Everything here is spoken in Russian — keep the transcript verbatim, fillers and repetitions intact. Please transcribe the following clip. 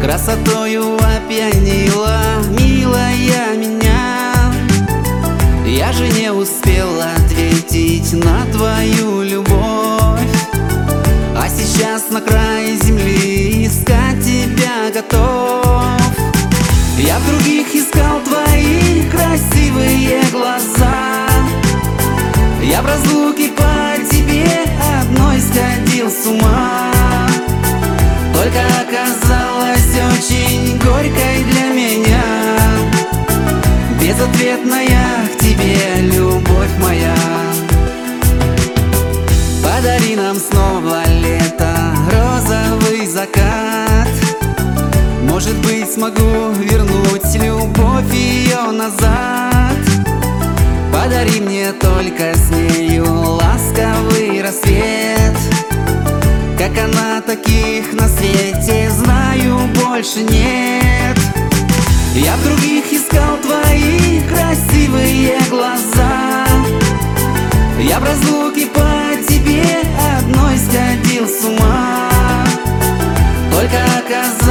красотою опьянила, милая, меня. Я же не успел ответить на твою любовь, а сейчас на край земли искать тебя готов. Я в других искал твои красивые глаза, я в разлуке по тебе одной сходил с ума. Только оказалась очень горькой для меня, безответная к тебе любовь моя. Подари нам снова лето, розовый закат. Может быть, смогу вернуть любовь ее назад. Подари мне только с нею ласковый рассвет. Как она, таких на свете, знаю, больше нет. Я в других искал твои красивые глаза, я в разлуке по тебе одной сходил с ума. Только оказалось